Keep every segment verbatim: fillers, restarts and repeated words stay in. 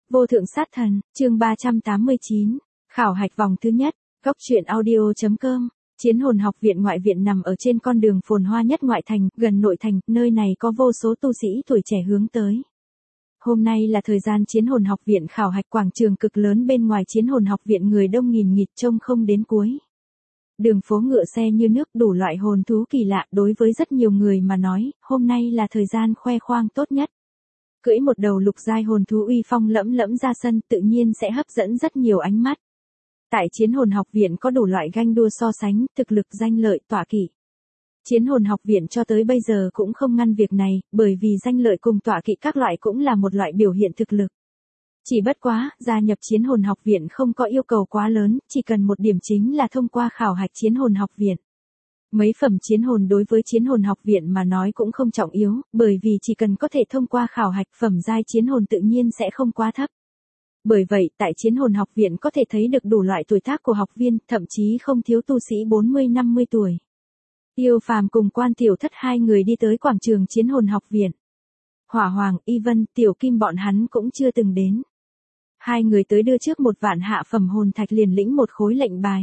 Vô thượng sát thần, chương ba trăm tám mươi chín, khảo hạch vòng thứ nhất, góc truyện audio.com. Chiến hồn học viện ngoại viện nằm ở trên con đường phồn hoa nhất ngoại thành, gần nội thành, nơi này có vô số tu sĩ tuổi trẻ hướng tới. Hôm nay là thời gian chiến hồn học viện khảo hạch, quảng trường cực lớn bên ngoài chiến hồn học viện người đông nghìn nghịt trông không đến cuối. Đường phố ngựa xe như nước, đủ loại hồn thú kỳ lạ, đối với rất nhiều người mà nói, hôm nay là thời gian khoe khoang tốt nhất. Cưỡi một đầu lục giai hồn thú uy phong lẫm lẫm ra sân tự nhiên sẽ hấp dẫn rất nhiều ánh mắt. Tại chiến hồn học viện có đủ loại ganh đua so sánh, thực lực danh lợi tọa kỵ. Chiến hồn học viện cho tới bây giờ cũng không ngăn việc này, bởi vì danh lợi cùng tọa kỵ các loại cũng là một loại biểu hiện thực lực. Chỉ bất quá, gia nhập chiến hồn học viện không có yêu cầu quá lớn, chỉ cần một điểm chính là thông qua khảo hạch chiến hồn học viện. Mấy phẩm chiến hồn đối với chiến hồn học viện mà nói cũng không trọng yếu, bởi vì chỉ cần có thể thông qua khảo hạch phẩm giai chiến hồn tự nhiên sẽ không quá thấp. Bởi vậy, tại chiến hồn học viện có thể thấy được đủ loại tuổi tác của học viên, thậm chí không thiếu tu sĩ bốn mươi năm mươi tuổi. Tiêu Phàm cùng Quan Tiểu Thất hai người đi tới quảng trường chiến hồn học viện. Hỏa Hoàng, Y Vân, Tiểu Kim bọn hắn cũng chưa từng đến. Hai người tới đưa trước một vạn hạ phẩm hồn thạch liền lĩnh một khối lệnh bài.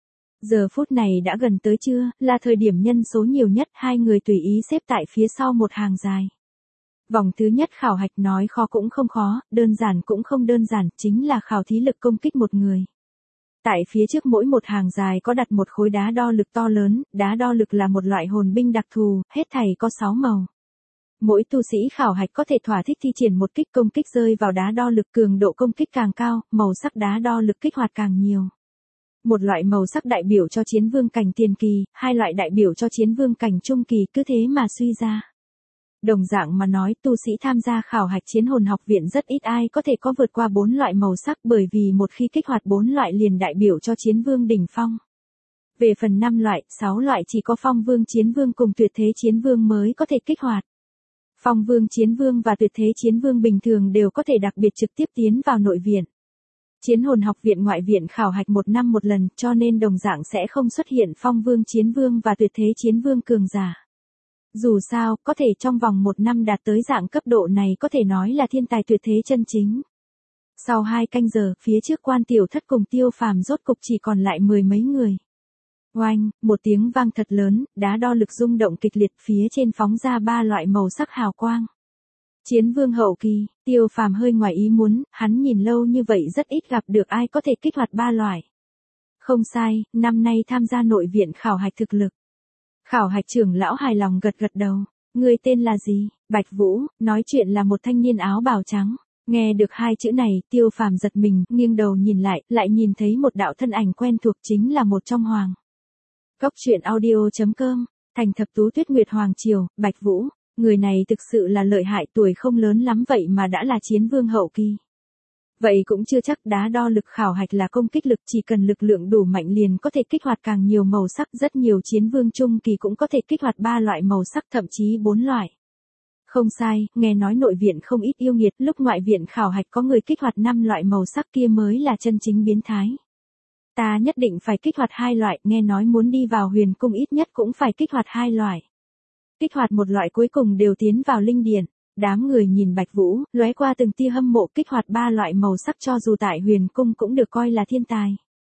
Giờ phút này đã gần tới trưa, là thời điểm nhân số nhiều nhất, hai người tùy ý xếp tại phía sau một hàng dài. Vòng thứ nhất khảo hạch nói khó cũng không khó, đơn giản cũng không đơn giản, chính là khảo thí lực công kích một người. Tại phía trước mỗi một hàng dài có đặt một khối đá đo lực to lớn, đá đo lực là một loại hồn binh đặc thù, hết thảy có sáu màu. Mỗi tu sĩ khảo hạch có thể thỏa thích thi triển một kích công kích rơi vào đá đo lực, cường độ công kích càng cao, màu sắc đá đo lực kích hoạt càng nhiều. Một loại màu sắc đại biểu cho chiến vương cảnh tiền kỳ, hai loại đại biểu cho chiến vương cảnh trung kỳ, cứ thế mà suy ra. Đồng dạng mà nói, tu sĩ tham gia khảo hạch chiến hồn học viện rất ít ai có thể có vượt qua bốn loại màu sắc, bởi vì một khi kích hoạt bốn loại liền đại biểu cho chiến vương đỉnh phong. Về phần năm loại, sáu loại chỉ có phong vương chiến vương cùng tuyệt thế chiến vương mới có thể kích hoạt. Phong vương chiến vương và tuyệt thế chiến vương bình thường đều có thể đặc biệt trực tiếp tiến vào nội viện. Chiến hồn học viện ngoại viện khảo hạch một năm một lần, cho nên đồng dạng sẽ không xuất hiện phong vương chiến vương và tuyệt thế chiến vương cường giả. Dù sao, có thể trong vòng một năm đạt tới dạng cấp độ này có thể nói là thiên tài tuyệt thế chân chính. Sau hai canh giờ, phía trước Quan Tiểu Thất cùng Tiêu Phàm rốt cục chỉ còn lại mười mấy người. Oanh, một tiếng vang thật lớn, đá đo lực rung động kịch liệt, phía trên phóng ra ba loại màu sắc hào quang. Chiến vương hậu kỳ, Tiêu Phàm hơi ngoài ý muốn, hắn nhìn lâu như vậy rất ít gặp được ai có thể kích hoạt ba loại. Không sai, năm nay tham gia nội viện khảo hạch thực lực. Khảo hạch trưởng lão hài lòng gật gật đầu. Người tên là gì? Bạch Vũ, nói chuyện là một thanh niên áo bào trắng. Nghe được hai chữ này, Tiêu Phàm giật mình, nghiêng đầu nhìn lại, lại nhìn thấy một đạo thân ảnh quen thuộc, chính là một trong hoàng. Góc truyện audio.com, thành thập tú tuyết nguyệt hoàng triều, Bạch Vũ. Người này thực sự là lợi hại, tuổi không lớn lắm vậy mà đã là chiến vương hậu kỳ. Vậy cũng chưa chắc, đá đo lực khảo hạch là công kích lực, chỉ cần lực lượng đủ mạnh liền có thể kích hoạt càng nhiều màu sắc, rất nhiều chiến vương trung kỳ cũng có thể kích hoạt ba loại màu sắc, thậm chí bốn loại. Không sai, nghe nói nội viện không ít yêu nghiệt, lúc ngoại viện khảo hạch có người kích hoạt năm loại màu sắc kia mới là chân chính biến thái. Ta nhất định phải kích hoạt hai loại, nghe nói muốn đi vào huyền cung ít nhất cũng phải kích hoạt hai loại. Kích hoạt một loại cuối cùng đều tiến vào linh điển. Đám người nhìn Bạch Vũ, lóe qua từng tia hâm mộ, kích hoạt ba loại màu sắc cho dù tại huyền cung cũng được coi là thiên tài.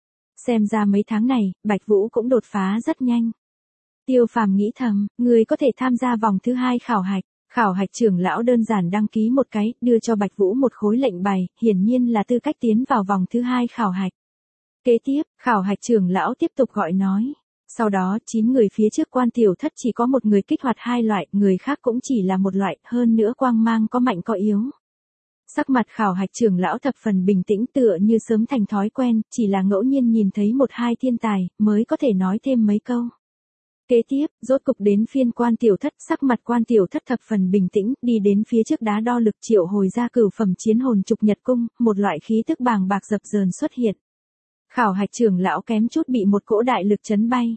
Xem ra mấy tháng này, Bạch Vũ cũng đột phá rất nhanh. Tiêu Phàm nghĩ thầm, người có thể tham gia vòng thứ hai khảo hạch. Khảo hạch trưởng lão đơn giản đăng ký một cái, đưa cho Bạch Vũ một khối lệnh bài, hiển nhiên là tư cách tiến vào vòng thứ hai khảo hạch. Kế tiếp, khảo hạch trưởng lão tiếp tục gọi nói. Sau đó, chín người phía trước Quan Tiểu Thất chỉ có một người kích hoạt hai loại, người khác cũng chỉ là một loại, hơn nữa quang mang có mạnh có yếu. Sắc mặt khảo hạch trưởng lão thập phần bình tĩnh, tựa như sớm thành thói quen, chỉ là ngẫu nhiên nhìn thấy một hai thiên tài, mới có thể nói thêm mấy câu. Kế tiếp, rốt cục đến phiên Quan Tiểu Thất, sắc mặt Quan Tiểu Thất thập phần bình tĩnh, đi đến phía trước đá đo lực triệu hồi ra cửu phẩm chiến hồn trục nhật cung, một loại khí tức bàng bạc dập dờn xuất hiện. Khảo hạch trưởng lão kém chút bị một cỗ đại lực chấn bay.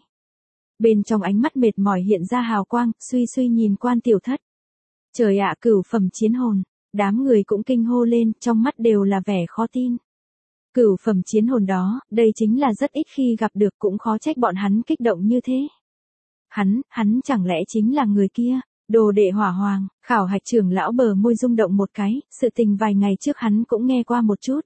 Bên trong ánh mắt mệt mỏi hiện ra hào quang, suy suy nhìn Quan Tiểu Thất. Trời ạ, cửu phẩm chiến hồn, đám người cũng kinh hô lên, trong mắt đều là vẻ khó tin. Cửu phẩm chiến hồn đó, đây chính là rất ít khi gặp được, cũng khó trách bọn hắn kích động như thế. Hắn, hắn chẳng lẽ chính là người kia? Đồ đệ hỏa hoàng, khảo hạch trưởng lão bờ môi rung động một cái, sự tình vài ngày trước hắn cũng nghe qua một chút.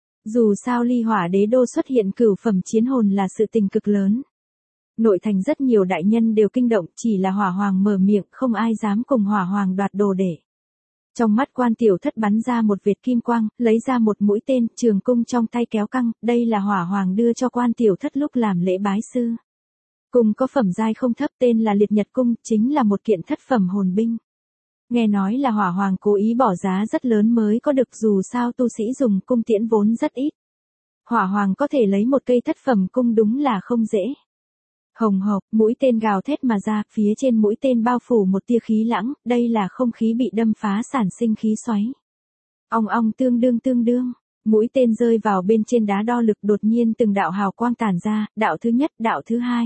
Dù sao ly hỏa đế đô xuất hiện cửu phẩm chiến hồn là sự tình cực lớn. Nội thành rất nhiều đại nhân đều kinh động, chỉ là hỏa hoàng mở miệng không ai dám cùng hỏa hoàng đoạt đồ đệ. Trong mắt quan tiểu thất bắn ra một vệt kim quang, lấy ra một mũi tên, trường cung trong tay kéo căng, đây là hỏa hoàng đưa cho quan tiểu thất lúc làm lễ bái sư. Cung có phẩm giai không thấp, tên là liệt nhật cung, chính là một kiện thất phẩm hồn binh. Nghe nói là hỏa hoàng cố ý bỏ giá rất lớn mới có được, dù sao tu sĩ dùng cung tiễn vốn rất ít. Hỏa hoàng có thể lấy một cây thất phẩm cung đúng là không dễ. Hồng hộc, mũi tên gào thét mà ra, phía trên mũi tên bao phủ một tia khí lãng, đây là không khí bị đâm phá sản sinh khí xoáy. Ong ong tương đương tương đương, mũi tên rơi vào bên trên đá đo lực, đột nhiên từng đạo hào quang tản ra, đạo thứ nhất, đạo thứ hai.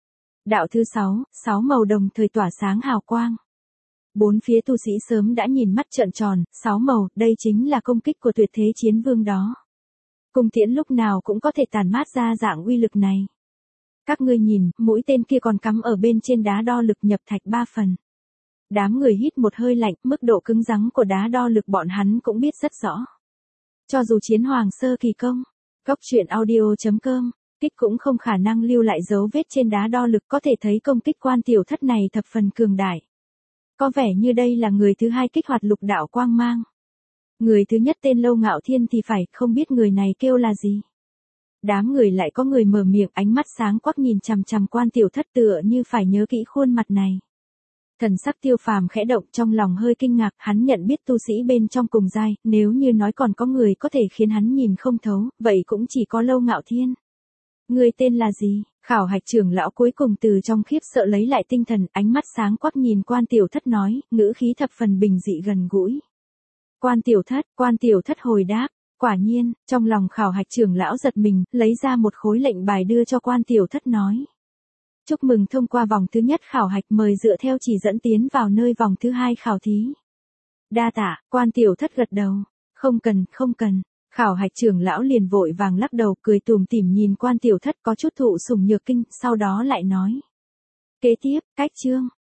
Đạo thứ sáu, sáu màu đồng thời tỏa sáng hào quang. Bốn phía tu sĩ sớm đã nhìn mắt trợn tròn, sáu màu, đây chính là công kích của tuyệt thế chiến vương đó. Cung tiễn lúc nào cũng có thể tản mát ra dạng uy lực này. Các ngươi nhìn, mũi tên kia còn cắm ở bên trên đá đo lực nhập thạch ba phần. Đám người hít một hơi lạnh, mức độ cứng rắn của đá đo lực bọn hắn cũng biết rất rõ. Cho dù chiến hoàng sơ kỳ công, góc truyện audio chấm com, kích cũng không khả năng lưu lại dấu vết trên đá đo lực, có thể thấy công kích quan tiểu thất này thập phần cường đại. Có vẻ như đây là người thứ hai kích hoạt lục đạo quang mang. Người thứ nhất tên Lâu Ngạo Thiên thì phải, không biết người này kêu là gì. Đám người lại có người mở miệng, ánh mắt sáng quắc nhìn chằm chằm quan tiểu thất, tựa như phải nhớ kỹ khuôn mặt này. Thần sắc Tiêu Phàm khẽ động, trong lòng hơi kinh ngạc, hắn nhận biết tu sĩ bên trong cùng giai, nếu như nói còn có người có thể khiến hắn nhìn không thấu, vậy cũng chỉ có Lâu Ngạo Thiên. Người tên là gì? Khảo hạch trưởng lão cuối cùng từ trong khiếp sợ lấy lại tinh thần, ánh mắt sáng quắc nhìn quan tiểu thất nói, ngữ khí thập phần bình dị gần gũi. Quan tiểu thất, quan tiểu thất hồi đáp. Quả nhiên, trong lòng khảo hạch trưởng lão giật mình, lấy ra một khối lệnh bài đưa cho quan tiểu thất nói. Chúc mừng thông qua vòng thứ nhất khảo hạch, mời dựa theo chỉ dẫn tiến vào nơi vòng thứ hai khảo thí. Đa tạ, quan tiểu thất gật đầu. Không cần, không cần. Khảo hạch trưởng lão liền vội vàng lắc đầu, cười tủm tỉm nhìn quan tiểu thất có chút thụ sủng nhược kinh, sau đó lại nói. Kế tiếp, cách chương.